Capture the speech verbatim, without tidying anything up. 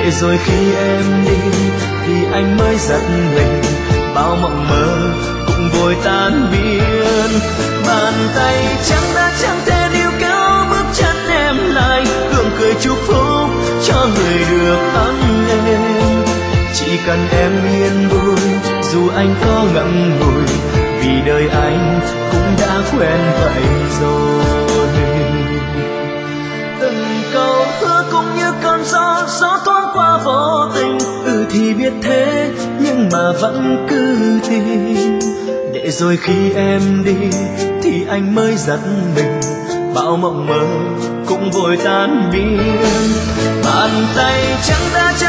để rồi khi em đi thì anh mới giật mình, bao mộng mơ cũng vội tan biến. Bàn tay trắng đã chẳng thể níu kéo bước chân em lại, gượng cười chúc phúc cho người được ấm êm. Chỉ cần em yên vui dù anh có ngậm ngùi, vì đời anh cũng đã quen vậy rồi. Từng câu hứa cũng như cơn gió, gió thoáng qua vô tình. Ừ thì biết thế nhưng mà vẫn cứ tin, để rồi khi em đi thì anh mới giật mình, bao mộng mơ cũng vội tan biến. Bàn tay trắng đã